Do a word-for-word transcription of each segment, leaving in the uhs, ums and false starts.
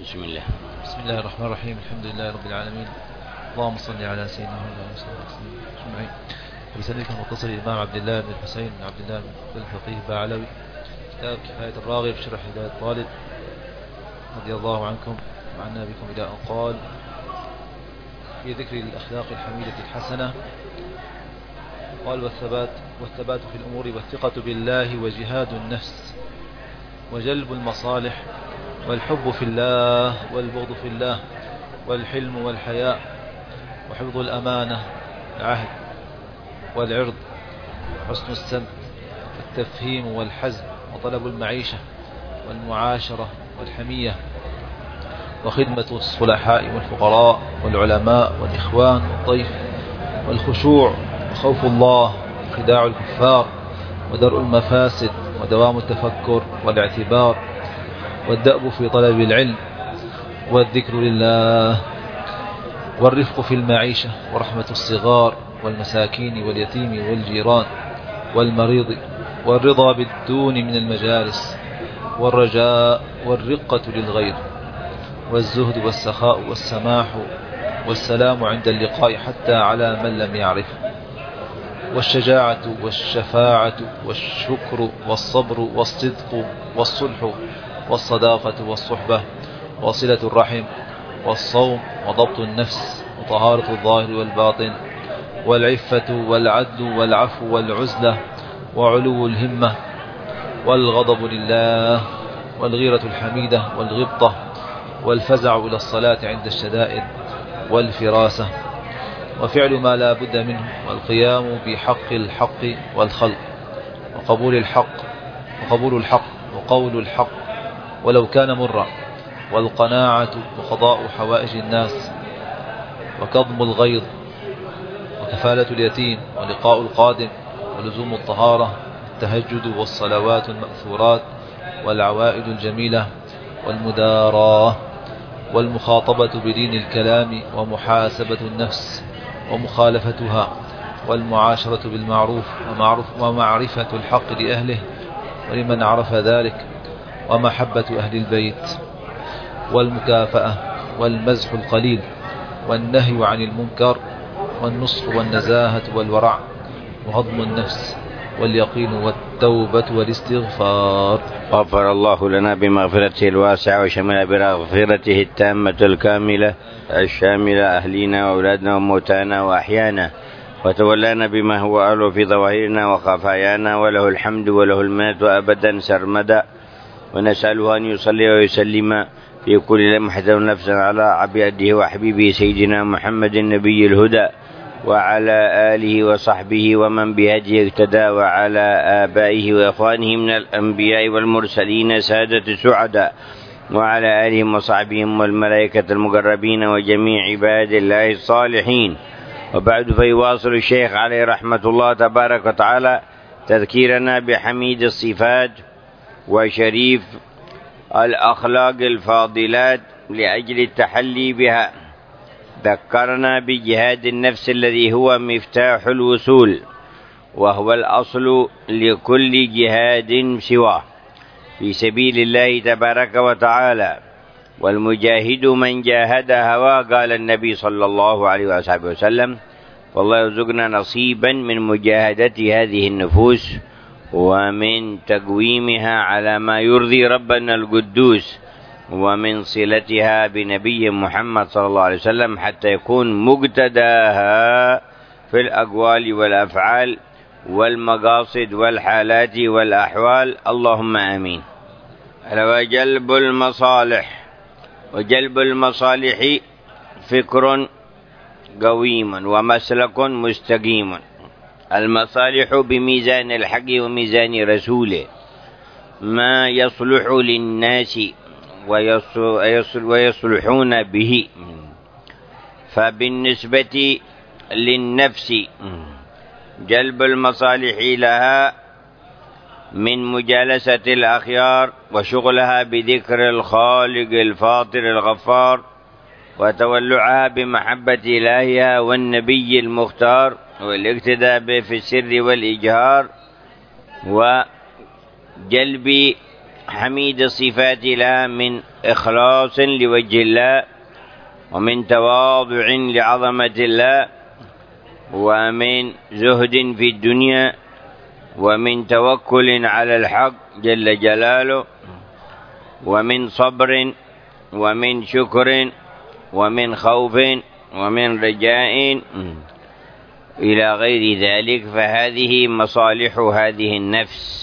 بسم الله. بسم الله الرحمن الرحيم. الحمد لله رب العالمين. اللهم صل على سيدنا محمد وعلى آله وصحبه أجمعين. بسندك المتصل الإمام عبد الله بن الحسين بن عبد الله بن الفقيه باعلوي، كتاب كفاية الراغب شرح هداية الطالب، رضي الله عنكم وعنا بكم إلى أن قال: في ذكر الأخلاق الحميدة الحسنة، قال: والثبات والثبات في الأمور والثقة بالله وجهاد النفس وجلب المصالح والحب في الله والبغض في الله والحلم والحياء وحفظ الأمانة العهد والعرض وحسن السمت والتفهيم والحزم وطلب المعيشة والمعاشرة والحمية وخدمة الصلحاء والفقراء والعلماء والإخوان والضيف والخشوع وخوف الله وخداع الكفار ودرء المفاسد ودوام التفكر والاعتبار والدأب في طلب العلم والذكر لله والرفق في المعيشة ورحمة الصغار والمساكين واليتيم والجيران والمريض والرضا بالدون من المجالس والرجاء والرقة للغير والزهد والسخاء والسماح والسلام عند اللقاء حتى على من لم يعرف والشجاعة والشفاعة والشكر والصبر والصدق والصلح والصداقة والصحبة وصلة الرحم والصوم وضبط النفس وطهارة الظاهر والباطن والعفة والعدل والعفو والعزلة وعلو الهمة والغضب لله والغيرة الحميدة والغبطة والفزع إلى الصلاة عند الشدائد والفراسة وفعل ما لا بد منه والقيام بحق الحق والخلق وقبول الحق وقبول الحق وقول الحق ولو كان مرا والقناعة وقضاء حوائج الناس وكظم الغيظ وكفالة اليتيم ولقاء القادم ولزوم الطهارة التهجد والصلوات المأثورات والعوائد الجميلة والمداراة والمخاطبة بدين الكلام ومحاسبة النفس ومخالفتها والمعاشرة بالمعروف ومعروف ومعرفة الحق لأهله ولمن عرف ذلك ومحبة أهل البيت والمكافأة والمزح القليل والنهي عن المنكر والنصح والنزاهة والورع وهضم النفس واليقين والتوبة والاستغفار. غفر الله لنا بمغفرته الواسعة وشمل بمغفرته التامة الكاملة الشاملة أهلينا وأولادنا وموتانا وأحيانا وتولانا بما هو أهله في ظواهرنا وخفايانا، وله الحمد وله المنة أبدا سرمدا، ونسأله أن يصلي ويسلم في كل لمحة ونفس على عبده وحبيبه سيدنا محمد النبي الهدى وعلى آله وصحبه ومن بهديه اهتدى وعلى آبائه وإخوانه من الأنبياء والمرسلين سادة السعداء وعلى آلهم وصحبهم والملائكة المقربين وجميع عباد الله الصالحين. وبعد، فيواصل الشيخ عليه رحمة الله تبارك وتعالى تذكيرنا بحميد الصفات وشريف الأخلاق الفاضلات لأجل التحلي بها. ذكرنا بجهاد النفس الذي هو مفتاح الوصول، وهو الأصل لكل جهاد سواه في سبيل الله تبارك وتعالى، والمجاهد من جاهد هواه، قال النبي صلى الله عليه وآله وسلم: والله يرزقنا نصيبا من مجاهدة هذه النفوس ومن تقويمها على ما يرضي ربنا القدوس ومن صلتها بنبي محمد صلى الله عليه وسلم حتى يكون مقتداها في الأقوال والأفعال والمقاصد والحالات والأحوال، اللهم آمين. وجلب المصالح وجلب المصالح فكر قويم ومسلك مستقيم. المصالح بميزان الحق وميزان رسوله، ما يصلح للناس ويصلحون به. فبالنسبة للنفس جلب المصالح لها من مجالسة الأخيار وشغلها بذكر الخالق الفاطر الغفار وتولعها بمحبة إلهها والنبي المختار والاقتداء به في السر والإجهار وجلب حميد الصفات لها من إخلاص لوجه الله، ومن تواضع لعظمة الله، ومن زهد في الدنيا، ومن توكل على الحق جل جلاله، ومن صبر، ومن شكر، ومن خوف، ومن رجاء إلى غير ذلك. فهذه مصالح هذه النفس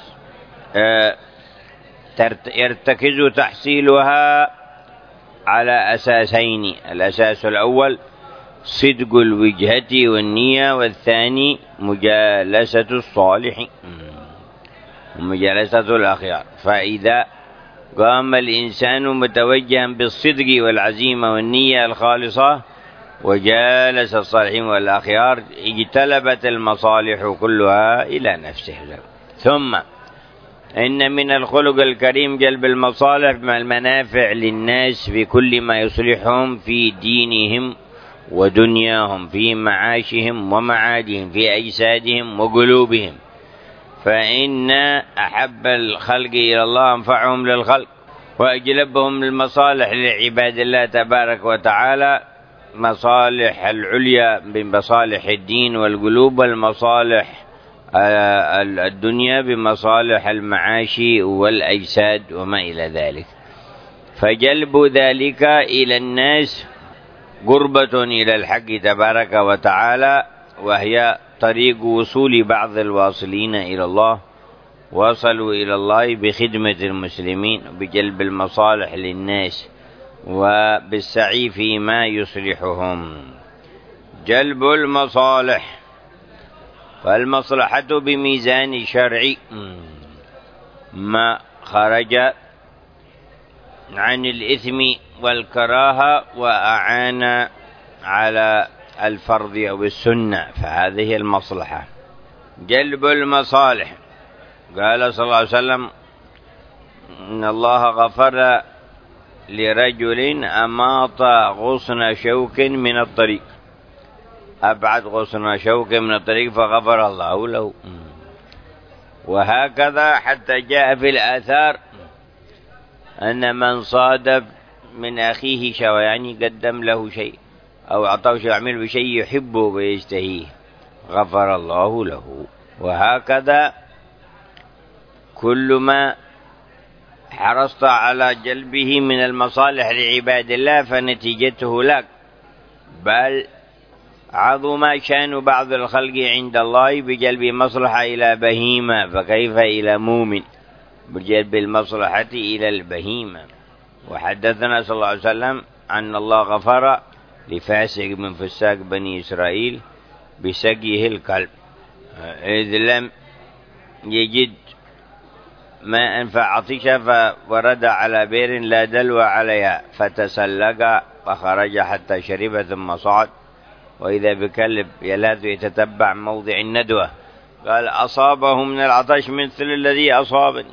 يرتكز تحصيلها على أساسين: الأساس الأول صدق الوجهة والنية، والثاني مجالسة الصالح ومجالسة الأخيار. فإذا قام الإنسان متوجها بالصدق والعزيمة والنية الخالصة وجالس الصالحين والأخيار، اجتلبت المصالح كلها إلى نفسه. ثم إن من الخلق الكريم جلب المصالح مع المنافع للناس بكل ما يصلحهم في دينهم ودنياهم، في معاشهم ومعادهم، في أجسادهم وقلوبهم. فإن أحب الخلق إلى الله أنفعهم للخلق وأجلبهم للمصالح لعباد الله تبارك وتعالى، مصالح العليا بمصالح الدين والقلوب، والمصالح الدنيا بمصالح المعاش والأجساد وما إلى ذلك. فجلب ذلك إلى الناس قربة إلى الحق تبارك وتعالى، وهي طريق وصول بعض الواصلين إلى الله. وصلوا إلى الله بخدمة المسلمين، بجلب المصالح للناس، وبالسعي فيما يصلحهم. جلب المصالح، فالمصلحة بميزان شرعي ما خرج عن الإثم والكراهة وأعان على الفرض أو السنة، فهذه المصلحة. جلب المصالح، قال صلى الله عليه وسلم: إن الله غفر لرجل أماط غصن شوك من الطريق، أبعد غصن شوك من الطريق فغفر الله له. وهكذا حتى جاء في الآثار أن من صادف من أخيه شوى، يعني قدم له شيء أو أعطاه شيء يعمل بشيء يحبه ويشتهيه، غفر الله له. وهكذا كل ما حرصت على جلبه من المصالح لعباد الله فنتيجته لك. بل عظم شان بعض الخلق عند الله بجلب مصلحة إلى بهيمة، فكيف إلى مؤمن بجلب المصلحة إلى البهيمة. وحدثنا صلى الله عليه وسلم أن الله غفر لفاسق من فساق بني إسرائيل بسقيه الكلب، إذ لم يجد ماء فعطش فورد على بئر لا دلو عليها فتسلق فخرج حتى شرب ثم صعد، وإذا بكلب يلاذ يتتبع موضع الندوة، قال: أصابه من العطش مثل الذي أصابني.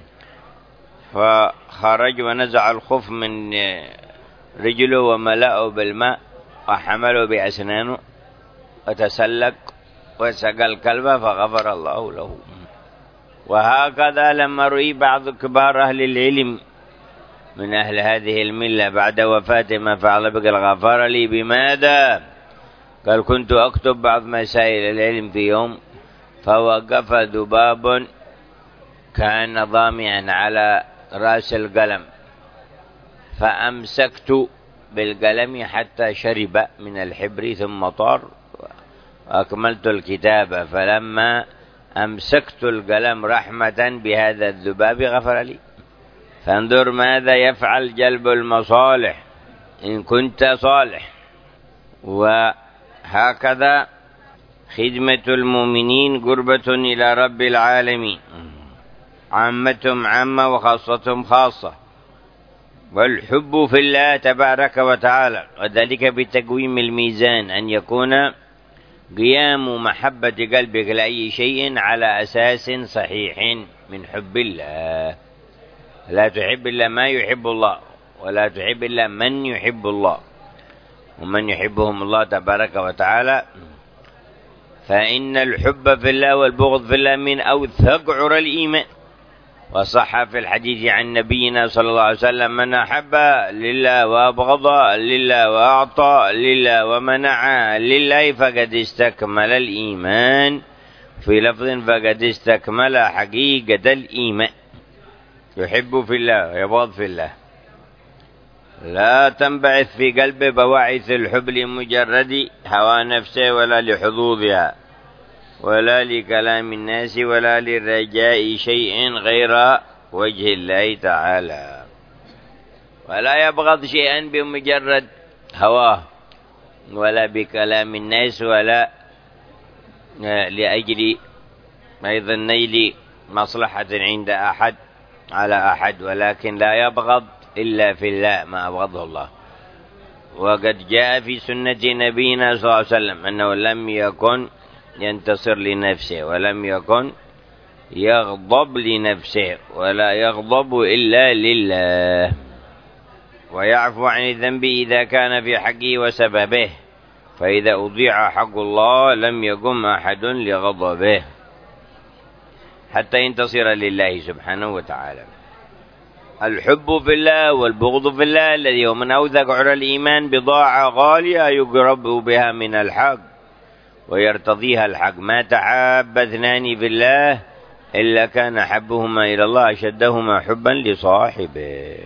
فخرج ونزع الخف من رجله وملأه بالماء وحمله بأسنانه وتسلق وسقى الكلب فغفر الله له. وهكذا لما رؤي بعض كبار أهل العلم من أهل هذه الملة بعد وفاته ما فعل بك الغفار لي بماذا؟ قال: كنت أكتب بعض مسائل العلم في يوم فوقف ذباب كان ضامعا على رأس القلم، فأمسكت بالقلم حتى شرب من الحبر ثم طار، وأكملت الكتابة. فلما أمسكت القلم رحمة بهذا الذباب غفر لي. فانظر ماذا يفعل جلب المصالح إن كنت صالح. وهكذا خدمة المؤمنين قربة إلى رب العالمين، عامتهم عامة وخاصتهم خاصة. والحب في الله تبارك وتعالى، وذلك بتقويم الميزان، أن يكون قيام محبة قلبك لأي شيء على أساس صحيح من حب الله. لا تحب إلا ما يحب الله، ولا تحب إلا من يحب الله، ومن يحبهم الله تبارك وتعالى. فإن الحب في الله والبغض في الله من أوثق عرى الإيمان، وصح في الحديث عن نبينا صلى الله عليه وسلم: من أحب لله وأبغض لله وأعطى لله ومنع لله فقد استكمل الإيمان. في لفظ: فقد استكمل حقيقة الإيمان. يحب في الله ويبغض في الله. لا تنبعث في قلبه بواعث الحب لمجرد هوى نفسه ولا لحظوظها ولا لكلام الناس ولا لرجاء شيء غير وجه الله تعالى، ولا يبغض شيئا بمجرد هواه ولا بكلام الناس ولا لأجل أيضا نيل مصلحة عند أحد على أحد، ولكن لا يبغض إلا في الله ما أبغضه الله. وقد جاء في سنة نبينا صلى الله عليه وسلم أنه لم يكن ينتصر لنفسه ولم يكن يغضب لنفسه ولا يغضب إلا لله، ويعفو عن الذنب إذا كان في حقه وسببه، فإذا أضيع حق الله لم يقم أحد لغضبه حتى ينتصر لله سبحانه وتعالى. الحب في الله والبغض في الله الذي هو من أوثق عرى الإيمان بضاعة غالية يقرب بها من الحق ويرتضيها الحق. ما تحاب اثنان في الله إلا كان حبهما إلى الله أشدهما حبا لصاحبه.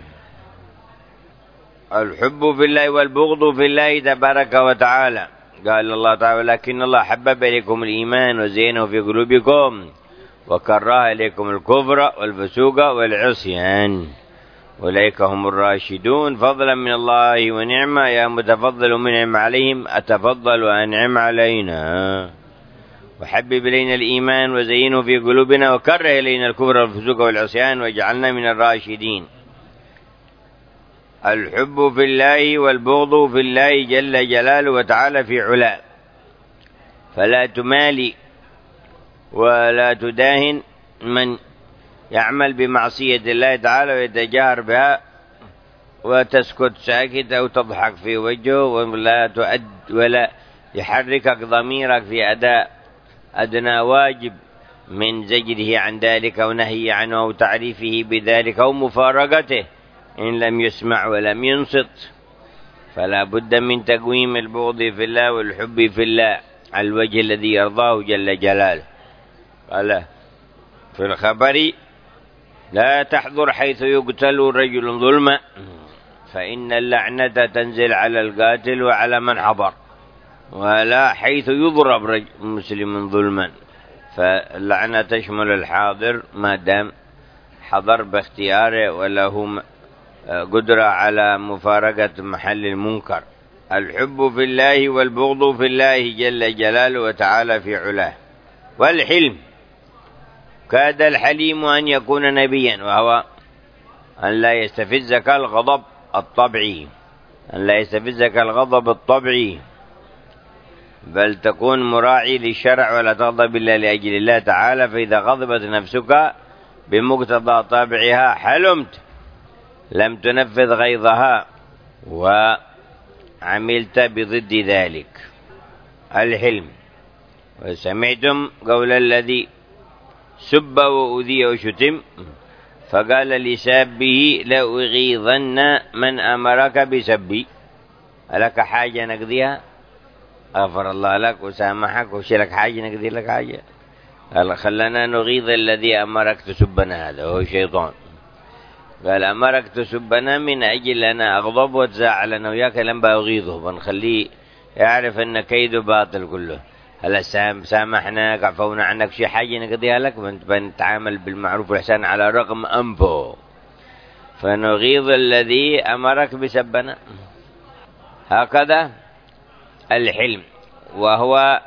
الحب في الله والبغض في الله تبارك وتعالى. قال الله تعالى: لكن الله حبب إليكم الإيمان وزينه في قلوبكم وكره إليكم الكفر والفسوق والعصيان أولئك هم الراشدون فضلا من الله ونعمة. يا متفضل منعم عليهم أتفضل وأنعم علينا. وحبب إلينا الإيمان وزينه في قلوبنا وكره إلينا الكفر والفسوق والعصيان واجعلنا من الراشدين. الحب في الله والبغض في الله جل جلاله وتعالى في علاه، فلا تمالي ولا تداهن من يعمل بمعصية الله تعالى ويتجاهر بها وتسكت ساكت أو تضحك في وجهه ولا تؤد ولا يحركك ضميرك في أداء أدنى واجب من زجره عن ذلك أو نهي عنه أو تعريفه بذلك أو مفارقته إن لم يسمع ولم ينصت. فلا بد من تقويم البغض في الله والحب في الله على الوجه الذي يرضاه جل جلاله. قال في الخبر: لا تحضر حيث يقتل رجل ظلما فإن اللعنة تنزل على القاتل وعلى من حضر، ولا حيث يضرب مسلم ظلما، فاللعنة تشمل الحاضر ما دام حضر باختياره وله قدرة على مفارقة محل المنكر. الحب في الله والبغض في الله جل جلاله وتعالى في علاه. والحلم: كاد الحليم أن يكون نبيا، وهو أن لا يستفزك الغضب الطبيعي أن لا يستفزك الغضب الطبيعي بل تكون مراعي للشرع ولا تغضب إلا لأجل الله تعالى. فإذا غضبت نفسك بمقتضى طبعها حلمت لم تنفذ غيظها وعملت بضد ذلك. الحلم: وسمعتم قول الذي سب وأذي وشتم فقال لسابه لأغيظن من أمرك بسبي. ألك حاجة نقضيها؟ غفر الله لك وسامحك وشلك حاجة نقضي لك حاجة؟ قال: خلنا نغيظ الذي أمرك تسبنا، هذا هو شيطان. قال: أمرك تسبنا من أجل أنا أغضب وتزعل أنا وياك لم بأغيظه، بنخليه يعرف أن كيده باطل كله. هلا سامحناك عفونا عنك، شي حاجة نقضيها لك، بنتعامل بالمعروف والإحسان على رغم أنفه، فنغيظ الذي أمرك بسبنا. هكذا الحلم، وهو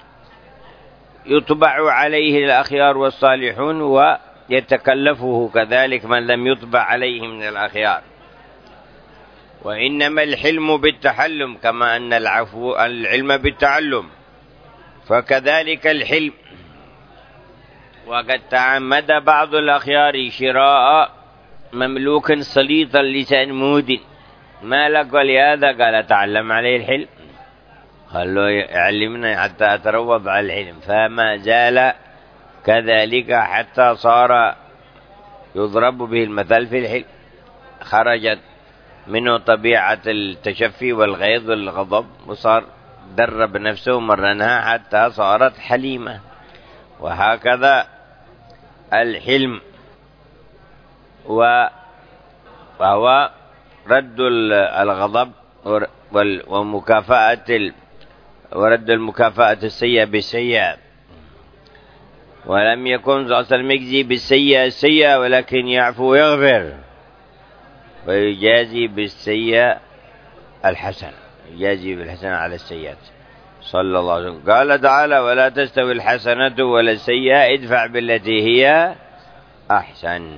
يطبع عليه الأخيار والصالحون ويتكلفه كذلك من لم يطبع عليه من الأخيار. وإنما الحلم بالتحلم كما أن العفو العلم بالتعلم، فكذلك الحلم. وقد تعمد بعض الأخيار شراء مملوك سليط اللسان مود، ما لك ولهذا؟ قال: تعلم عليه الحلم. قال له: يعلمنا حتى أتروض على الحلم، فما زال كذلك حتى صار يضرب به المثل في الحلم. خرجت منه طبيعة التشفي والغيظ والغضب، وصار درب نفسه ومرنها حتى صارت حليمة. وهكذا الحلم، وهو رد الغضب ومكافأة ورد المكافأة السيئة بالسيئة. ولم يكن صلى الله عليه وسلم يجزي بالسيئة السيئة، ولكن يعفو ويغفر ويجازي بالسيئة الحسن، يجازي بالحسنة على السيئات صلى الله عليه وسلم. قال تعالى: ولا تستوي الحسنة ولا السيئة ادفع بالتي هي أحسن.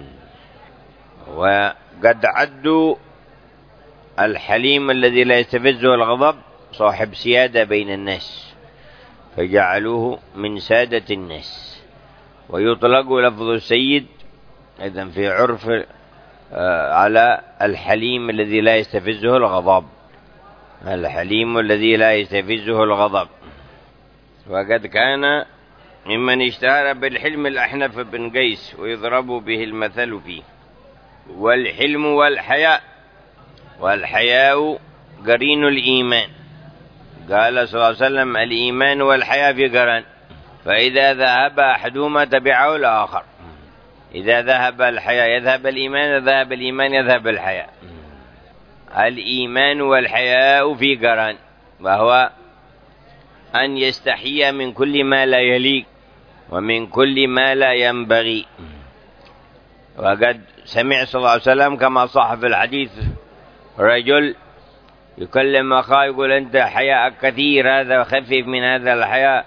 وقد عدوا الحليم الذي لا يستفزه الغضب صاحب سيادة بين الناس، فجعلوه من سادة الناس. ويطلق لفظ السيد إذن في عرف على الحليم الذي لا يستفزه الغضب، الحليم الذي لا يستفزه الغضب. وقد كان ممن اشتهر بالحلم الأحنف بن قيس، ويضرب به المثل فيه. والحلم والحياء، والحياء قرين الإيمان. قال صلى الله عليه وسلم: الإيمان والحياء في قرن، فإذا ذهب أحدهما تبعه الآخر. إذا ذهب الحياء يذهب الإيمان، ذهب الإيمان يذهب الحياء. الإيمان والحياء في قرن، وهو أن يستحي من كل ما لا يليق ومن كل ما لا ينبغي. وقد سمع صلى الله عليه وسلم كما صح في الحديث رجل يكلم أخاه يقول: أنت حياء كثير، هذا خفف من هذا الحياء،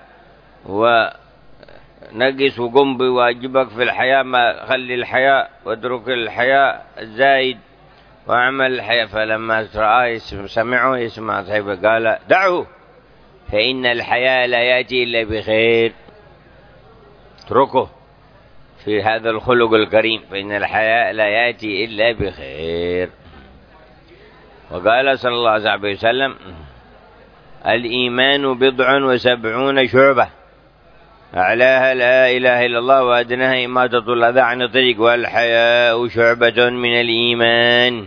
ونقص وقم بواجبك في الحياء، ما خلي الحياء واترك الحياء الزايد وأعمل الحياء. فلما رآه سمعه يسمع صاحبه قال: دعه، فإن الحياء لا يأتي إلا بخير. اتركه في هذا الخلق الكريم، فإن الحياء لا يأتي إلا بخير. وقال صلى الله عليه وسلم: الإيمان بضع وسبعون شعبة، أعلاها لا إله إلا الله، وأدناها إماتة الأذى عن الطريق، والحياء شعبة من الإيمان.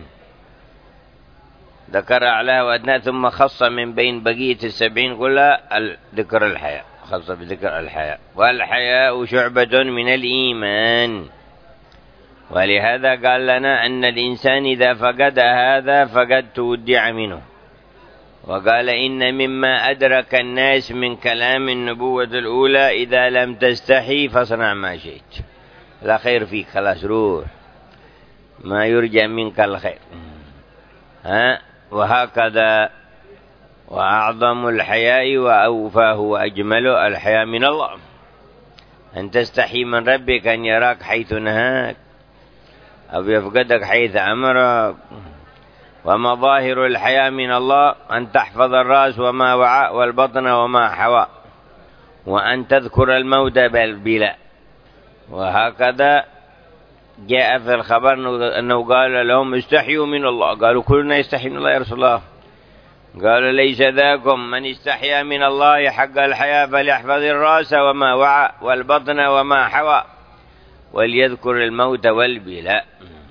ذكر أعلاها وأدناها، ثم خص من بين بقية السبعين كلها ذكر الحياء، خص بذكر الحياء. والحياء شعبة من الإيمان. ولهذا قال لنا أن الإنسان إذا فقد هذا فقد تودع منه. وقال: إن مما أدرك الناس من كلام النبوة الأولى: إذا لم تستحي فاصنع ما شئت، لا خير فيك، خلاص روح، ما يرجى منك الخير. ها وهكذا. وأعظم الحياء وأوفاه وأجمله الحياء من الله، أن تستحي من ربك أن يراك حيث نهاك أو يفقدك حيث أمرك. ومظاهر الحياء من الله أن تحفظ الرأس وما وعى، والبطن وما حوى، وأن تذكر الموت بالبلاء. وهكذا جاء في الخبر أنه قال لهم: استحيوا من الله. قالوا: كلنا يستحي من الله يا رسول الله. قال: ليس ذاكم، من استحيا من الله حق الحياء فليحفظ الرأس وما وعى، والبطن وما حوى، وليذكر الموت والبلاء.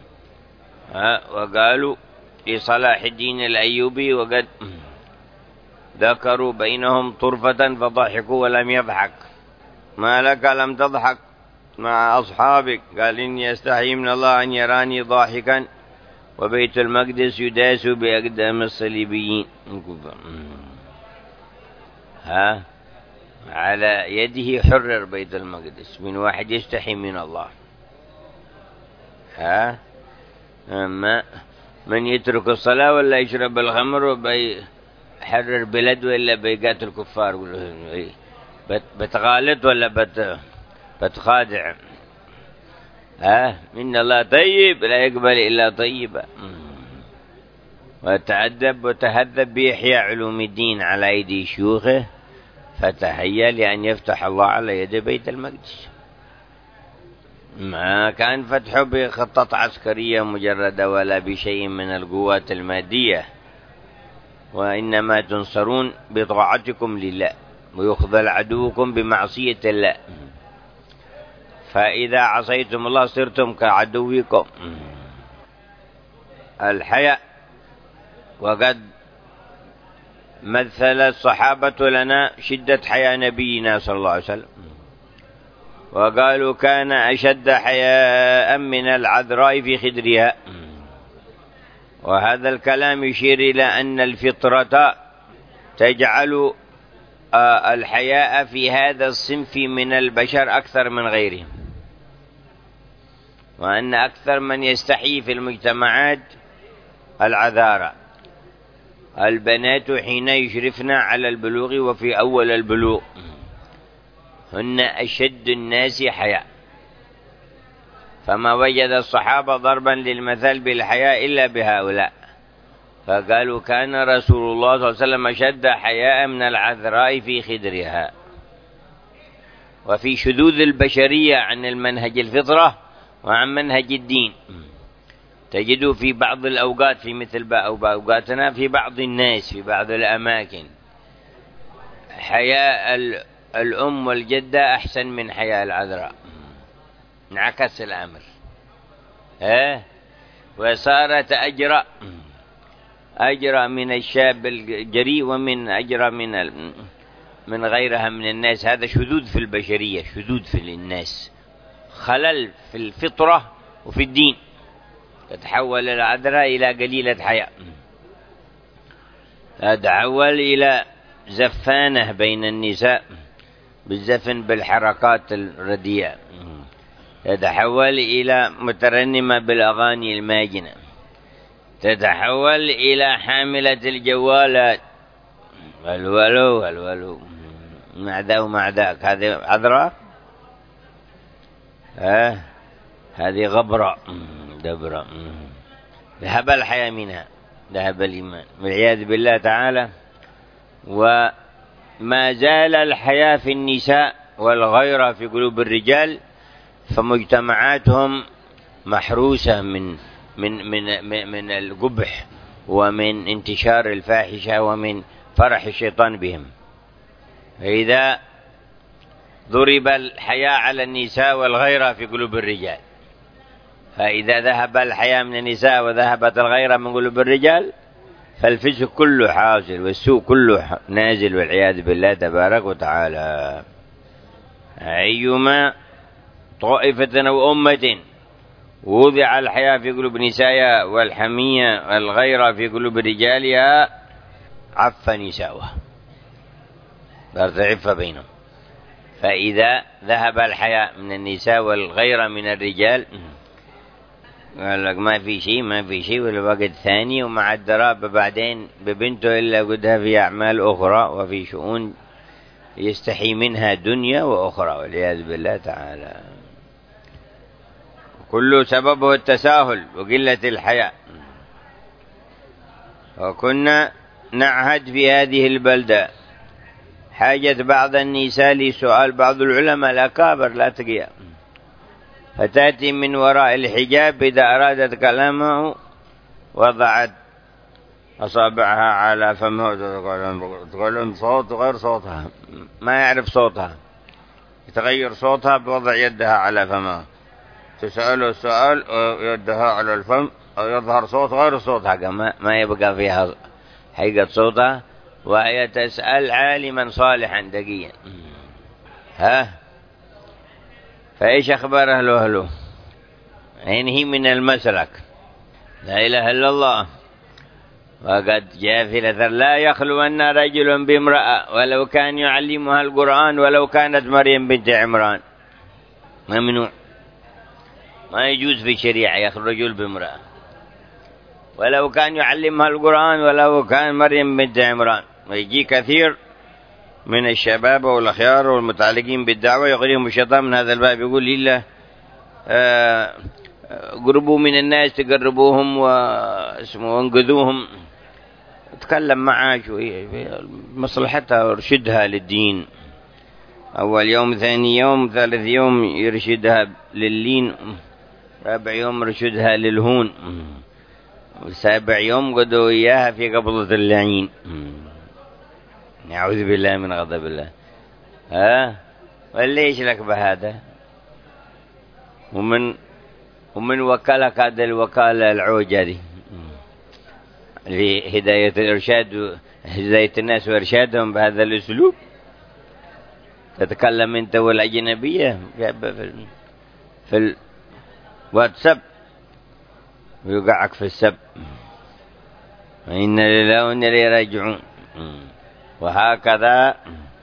وقالوا لصلاح الدين الأيوبي، وقد ذكروا بينهم طرفة فضحكوا ولم يضحك: ما لك لم تضحك مع أصحابك؟ قال: إني أستحي من الله أن يراني ضاحكا، وبيت المقدس يداس بأقدام الصليبيين. ها على يده حرر بيت المقدس من واحد يستحي من الله. ها أما من يترك الصلاة ولا يشرب الخمر وبيحرر بلد ولا بيقاتل الكفار، بتغالط ولا بت بتخادع. ها إن الله طيب لا يقبل إلا طيبا. وتأدب وتهذب بإحياء علوم الدين على أيدي شيوخه، فتهيأ لأن يفتح الله على يد بيت المقدس. ما كان فتحه بخطة عسكرية مجردة ولا بشيء من القوات المادية، وإنما تنصرون بطاعتكم لله، ويخذل عدوكم بمعصية الله. فإذا عصيتم الله صرتم كعدوكم. الحياء. وقد مثل الصحابة لنا شدة حياء نبينا صلى الله عليه وسلم، وقالوا كان أشد حياء من العذراء في خدرها. وهذا الكلام يشير إلى أن الفطرة تجعل الحياء في هذا الصنف من البشر أكثر من غيرهم، وأن أكثر من يستحي في المجتمعات العذارى، البنات حين يشرفن على البلوغ وفي أول البلوغ هن أشد الناس حياء. فما وجد الصحابة ضربا للمثل بالحياء إلا بهؤلاء، فقالوا كان رسول الله صلى الله عليه وسلم أشد حياء من العذراء في خدرها. وفي شذوذ البشرية عن المنهج الفطرة وعن منهج الدين تجد في بعض الأوقات في مثل أوقاتنا في بعض الناس في بعض الأماكن حياء الأم والجدة أحسن من حياء العذراء، انعكس الأمر. ها وصارت أجرأ أجرأ من الشاب الجريء ومن أجرأ من من غيرها من الناس. هذا شذوذ في البشرية، شذوذ في الناس، خلل في الفطرة وفي الدين. تتحول العذراء إلى قليلة حياء، تتحول إلى زفانة بين النساء بالزفن بالحركات الرديئة، تتحول إلى مترنمة بالأغاني الماجنة، تتحول إلى حاملة الجوالات والولو والولو مع ذا ومع ذاك. هذه عذراء، ها هذه غبرة دبرة. ذهب الحياء منها، ذهب الإيمان والعياذ بالله تعالى. وما زال الحياء في النساء والغيرة في قلوب الرجال، فمجتمعاتهم محروسة من من من من القبح ومن انتشار الفاحشة ومن فرح الشيطان بهم. فإذا ضرب الحياء على النساء والغيرة في قلوب الرجال، فإذا ذهب الحياء من النساء وذهبت الغيرة من قلوب الرجال فالفسق كله حاصل والسوء كله نازل والعياذ بالله تبارك وتعالى. أيما طائفة أو أمة وضع الحياء في قلوب نسائها والحمية والغيرة في قلوب رجالها عف نساؤها، ترتعف بينهم. فإذا ذهب الحياء من النساء والغيرة من الرجال قال لك ما في شيء ما في شيء والوقت ثاني، ومع الدرابة بعدين ببنته إلا قدها في أعمال أخرى وفي شؤون يستحي منها دنيا وأخرى والعياذ بالله تعالى. كل سببه التساهل وقلة الحياء. وكنا نعهد في هذه البلدة حاجة بعض النساء لسؤال بعض العلماء الأكابر لا تقيا، فتأتي من وراء الحجاب إذا أرادت كلامه وضعت أصابعها على فمه تقول صوت غير صوتها، ما يعرف صوتها، يتغير صوتها بوضع يدها على فمه، تسأله السؤال ويدها على الفم أو يظهر صوت غير صوتها، ما, ما يبقى فيها حقيقة صوتها، وهي تسأل عالما صالحا دقيا. ها فإيش أخبار أهله أهله؟ هي من المسلك لا إله إلا الله. وقد جاء في الأثر لا يخلو أن رجل بامرأة ولو كان يعلمها القرآن ولو كانت مريم بنت عمران، ممنوع، ما يجوز في الشريعة يخلو رجل بامرأة ولو كان يعلمها القرآن ولو كان مريم بنت عمران. ويجي كثير من الشباب والأخيار والمتعلقين بالدعوة يغريهم الشيطان من هذا الباب، يقول لله آه قربوا من الناس تقربوهم واسمه وانقذوهم، تكلم معها شوية مصلحتها وارشدها للدين، أول يوم ثاني يوم ثالث يوم يرشدها لللين، رابع يوم يرشدها للهون، والسابع يوم قدوا إياها في قبضة اللعين. نعوذ بالله من غضب الله. ها وليش لك بهذا؟ ومن ومن وكلك هذه الوكالة العوجة دي لهداية الإرشاد، هداية الناس وإرشادهم بهذا الأسلوب. تتكلم أنت والأجنبية في الواتساب ويوقعك في السب، وإن لله وإنا إليه راجعون. وهكذا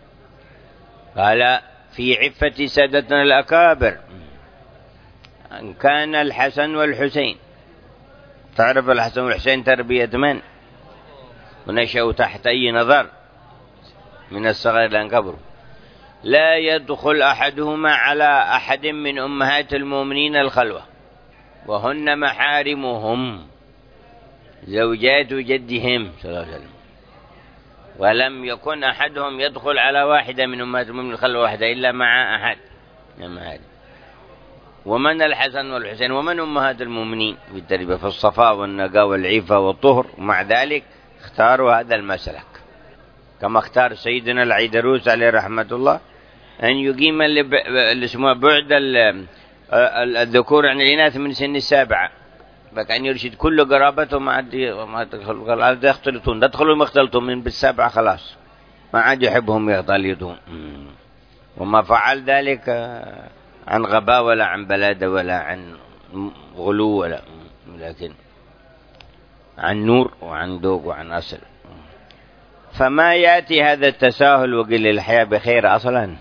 قال في عفة سادتنا الأكابر أن كان الحسن والحسين، تعرف الحسن والحسين تربية من؟ ونشأوا تحت أي نظر من الصغير إلى أن كبروا. لا يدخل أحدهما على أحد من أمهات المؤمنين الخلوة وهن محارمهم زوجات جدهم صلى الله عليه وسلم، ولم يكن أحدهم يدخل على واحدة من أمهات المؤمنين الخلوة واحدة إلا مع أحد. ومن الحسن والحسين ومن أمهات المؤمنين بالتربية في الصفاء والنقاء والعفة والطهر، ومع ذلك اختاروا هذا المسلك، كما اختار سيدنا العيدروس عليه رحمة الله أن يقيم اللي اسمه بعد الذكور عن الإناث من سن السابعة، فكان يرشد كل قرابته ما عاد ما تدخل يختلطون، تدخلوا مختلطون من بالسابعة خلاص ما عاد يحبهم يختلطون. وما فعل ذلك عن غباء ولا عن بلادة ولا عن غلو ولا، لكن عن نور وعن ذوق وعن أصل. فما يأتي هذا التساهل وقل الحياة بخير أصلا.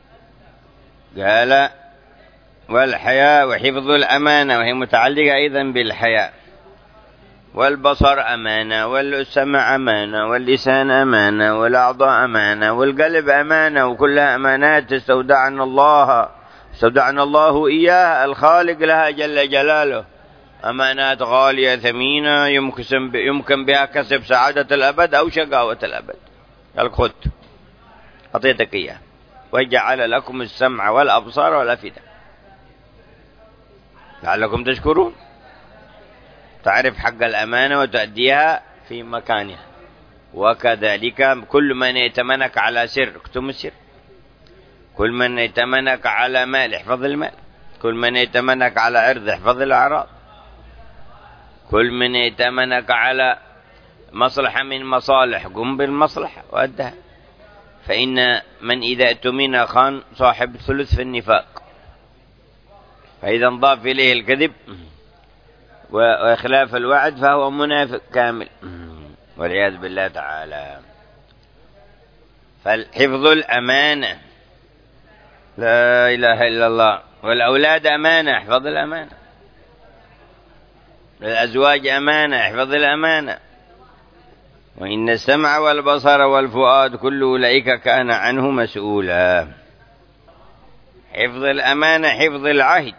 قال والحياة وحفظ الأمانة، وهي متعلقة أيضا بالحياة. والبصر أمانة، والسمع أمانة، واللسان أمانة، والأعضاء أمانة، والقلب أمانة، وكلها أمانات استودعنا الله استودعنا الله إياها الخالق لها جل جلاله. أمانات غالية ثمينة يمكن بها كسب سعادة الأبد أو شقاوة الأبد. قال خذ أعطيتك إياه وجعل لكم السمع والأبصار والأفئدة لعلكم تشكرون. تعرف حق الأمانة وتؤديها في مكانها. وكذلك كل من يتمنك على سر اكتم السر، كل من يتمنك على مال احفظ المال، كل من يتمنك على عرض احفظ الأعراض، كل من يتمنك على مصلحة من مصالح قم بالمصلحة وأدها. فإن من إذا اؤتمن خان صاحب ثلث في النفاق، فإذا انضاف إليه الكذب وإخلاف الوعد فهو منافق كامل والعياذ بالله تعالى. فالحفظ الأمانة لا إله إلا الله. والأولاد أمانة احفظ الأمانة، الأزواج أمانة احفظ الأمانة. وإن السمع والبصر والفؤاد كل أولئك كان عنه مسؤولا. حفظ الأمانة حفظ العهد،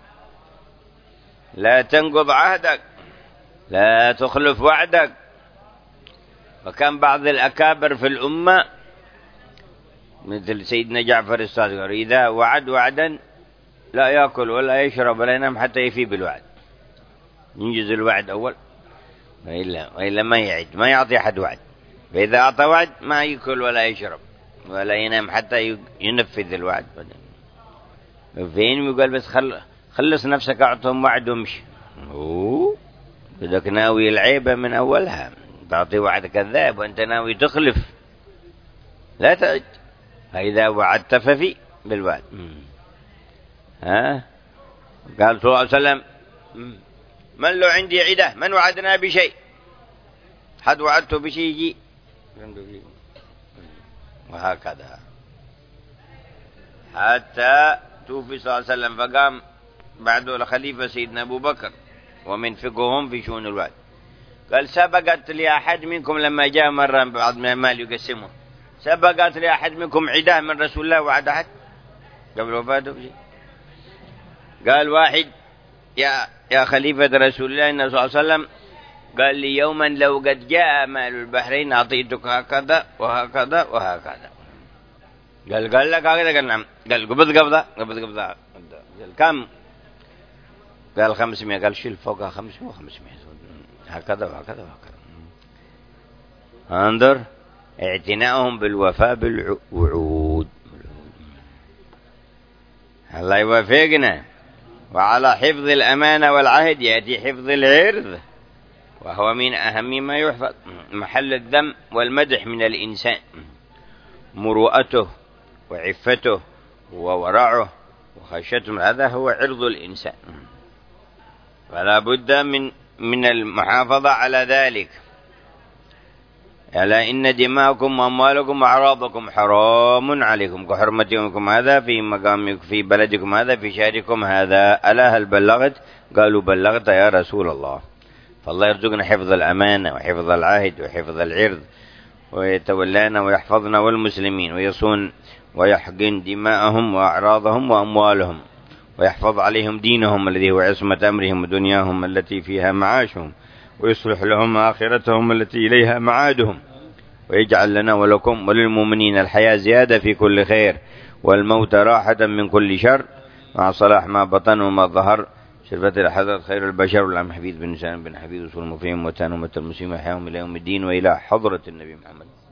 لا تنقض عهدك، لا تخلف وعدك. وكان بعض الأكابر في الأمة مثل سيدنا جعفر الصادق إذا وعد وعدا لا يأكل ولا يشرب ولا ينام حتى يفي بالوعد، ينجز الوعد أول وإلا, وإلا ما يعد، ما يعطي أحد وعد. فإذا أعطى وعد ما يأكل ولا يشرب ولا ينام حتى ينفذ الوعد. فين يقول بس خل خلص نفسك أعطهم وعد وامشي. أوه بدك ناوي العيبة من أولها، تعطي وعد كذاب وأنت ناوي تخلف، لا تأج. فإذا وعدت ففي بالوعد. ها قال صلى الله عليه وسلم من له عندي عدة من وعدنا بشيء، حد وعدته بشيء يجي. وهكذا حتى توفي صلى الله عليه وسلم، فقام بعده الخليفة سيدنا أبو بكر ومن فقههم في شؤون الوعد. قال سبقت لأحد منكم لما جاء مرة بعض من المال يقسمه، سبقت لأحد منكم عدة من رسول الله وعد أحد قبل وفاته بشيء؟ قال واحد يا يا خليفة رسول الله النبي صلى الله عليه وسلم قال لي يوما لو قد جاء مال البحرين أعطيتك هكذا وهكذا وهكذا. قال قال لك هكذا؟ قال نعم. قال قبض قبضة قبض قبضة. قال كم؟ قال خمسمائة. قال شيل فوقها خمسمائة وخمسمائة هكذا وهكذا وهكذا. انظر اعتناؤهم بالوفاء بالوعود. الله يوفقنا وعلى حفظ الأمانة والعهد يأتي حفظ العرض، وهو من أهم ما يحفظ، محل الذم والمدح من الإنسان، مروءته وعفته وورعه وخشيته، هذا هو عرض الإنسان، فلا بد من من المحافظة على ذلك. ألا إن دماءكم وأموالكم وأعراضكم حرام عليكم كحرمة يومكم هذا في مقامكم في بلدكم هذا في شهركم هذا، ألا هل بلغت؟ قالوا بلغت يا رسول الله. فالله يرزقنا حفظ الأمانة وحفظ العهد وحفظ العرض، ويتولانا ويحفظنا والمسلمين، ويصون ويحقن دماءهم وأعراضهم وأموالهم، ويحفظ عليهم دينهم الذي هو عصمة أمرهم ودنياهم التي فيها معاشهم، ويصلح لهم آخرتهم التي إليها معادهم، ويجعل لنا ولكم وللمؤمنين الحياة زيادة في كل خير، والموت راحة من كل شر، مع صلاح ما بطن وما ظهر. شربت الحضرة خير البشر والعم حبيب بن سالم بن حبيب وصول مفهم وتانومة المسلمين وحياهم إلى يوم الدين، وإلى حضرة النبي محمد.